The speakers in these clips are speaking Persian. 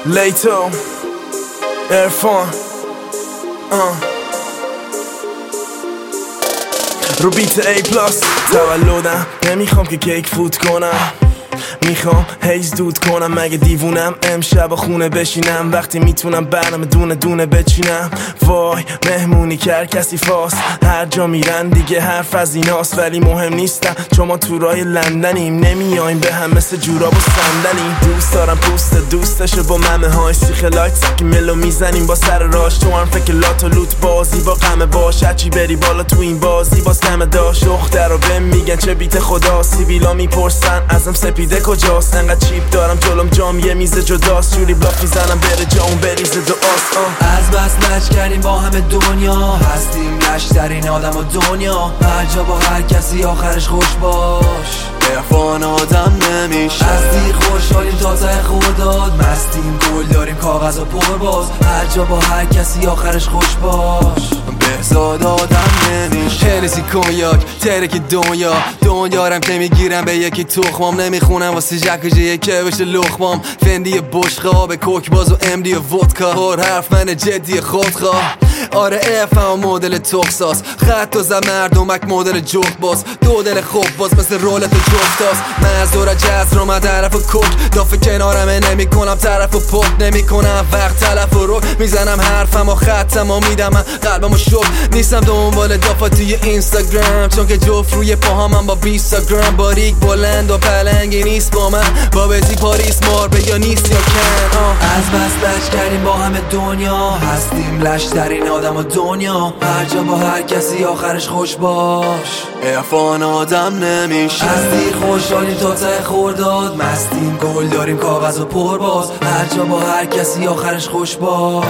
لیتو عرفان رو بیت ای پلاس تولدم نمیخوام که کیک فوت کنم، میخوام هیز دود کنم. مگه دیوونم امشب خونه بشینم وقتی میتونم برنامه دونه دونه بچینم؟ وای مهمونی کرد کسی فاس، هر جا میرن دیگه حرف از ایناست. ولی مهم نیستم چون ما تو رای لندنیم، نمیایم به هم مثل جوراب و صندلیم. دوست دارم پوست دوستشو با ممه های سیخ لایت سکی ملو میزنیم با سر راش. تو هم فکر لات و لوت بازی با غم باش، هرچی بری بالا تو این بازی باز کم داشت. دختر رو بهم میگن چه بیت خدا، سیبیلا میپرسن ازم سپیده کجاست. انقدر چیپ دارم جلوم جام یه میز جداست، جوری بلاک میزنم بره جام بریزه دعاست. از بس لج کردیم با همه دنیا، هستیم لشترین آدم و دنیا. هر جا با هر کسی آخرش خوش باش، عرفان آدم نمیشه. از دیر خوشحالیم تا ته خورداد، مستیم گل داریم کاغذ و پر باز. هر جا با هر کسی آخرش خوش باش، بهزاد آدم نمیشه. هرسی کنیاک ترک دنیا رم که میگیرم به یکی تخمام. نمیخونم واسه جکجه که بشه لخمام. فندی بشقا به کوک باز و امدی و ودکا. هر حرف من جدی خودخواه. آره افهم مدل تخصاص، خط و زم مردمک مدل جفت باز. دو دل خوب باز مثل رولت جفتاست. مزدور جز رو من طرف و کک دافه کنارمه نمی کنم طرف و پک نمی کنم وقت تلف و رو میزنم حرفم و ختم و میدم من قلبم و شک. نیستم دنبال دافا توی اینستاگرام، چون که جفت روی پاهامم با 20 گرم. باریک بلند و پلنگی نیست با من، با بزی پاریس مار به یا نیست یا کن. از بس لش کردیم با همه دنیا، هستیم لشترین آدم و دنیا. هر جا با هر کسی آخرش خوش باش، عرفان آدم نمیشه. از دیر خوشحالیم تا ته خورداد، مستیم گل داریم کاغذ و پر باز. هر جا با هر کسی آخرش خوش باش،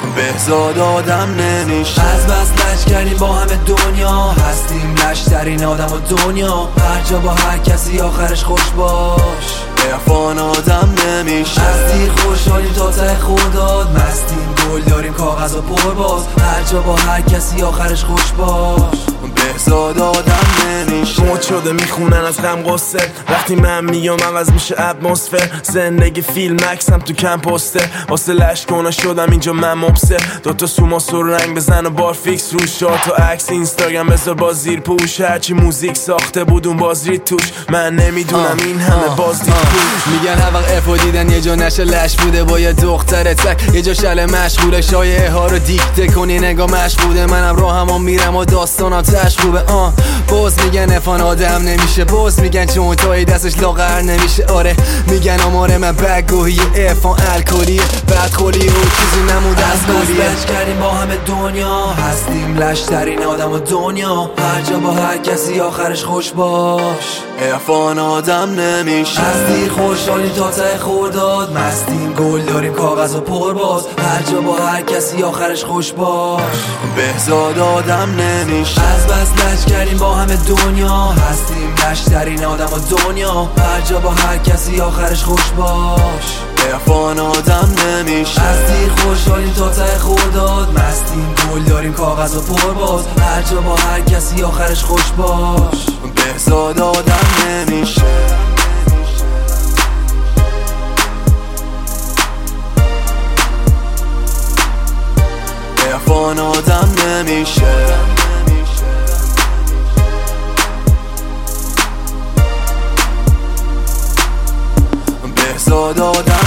بهزاد آدم نمیشه. از بس لج کردیم با همه دنیا، هستیم لشترین آدم و دنیا. هر جا با هر کسی آخرش خوش باش، عرفان آدم نمیشه. از دیر خوشحالیم تا ته خورداد، مستیم گل داریم کاغذ و پر باز. هر جا با هر کسی آخرش خوش باش، بهزاد آدم نمیشه. موت شده میخونن از غم قصه، وقتی من میام عوض میشه اتمسفر. زندگی فیلم عکسم تو کم پسته، واسه لشکونا شدم اینجا من مبسه. دوتا سوماسو رنگ بزن و بار فیکس روش. شات و عکس اینستاگرام بذار با زیر پوش. هرچی موزیک ساخته بود اون باز رید توش. من نمیدونم این همه باز دید پوش. میگن هر وقت افو دیدن یه جا نشه لش بوده با یه دختر تک، یه جا شل مشغوله. شایعه ها رو دیکته کنی نگاه مشغوله. منم راهمو میرم و داستانم تشخوبه. باز میگن عرفان آدم نمیشه، باز میگن چون تایی دستش لاغر نمیشه. آره میگن آمار من بگوهی عرفان الکلیه، بدخولی و چیزی نمود از گلیه. از بس لج کردیم با همه دنیا، هستیم لشترین آدم و دنیا. هر جا با هر کسی آخرش خوش باش، عرفان آدم نمیشه. از دیر خوشحالیم تا ته خورداد، مستیم گل داریم کاغذ و پر باز. هر جا با هر کسی آخرش خوش باش، بهزاد آدم نمیشه. از بس لج کردیم با همه دنیا، هستیم لشترین آدم و دنیا. هر جا با هر کسی آخرش خوش باش، عرفان آدم نمیشه. از دیر خوشحالیم تا ته خورداد، مستیم گل داریم کاغذ و پر باز. هر جا با هر کسی آخرش خوش باش، بهزاد آدم نمیشه. عرفان آدم نمیشه. بهزاد آدم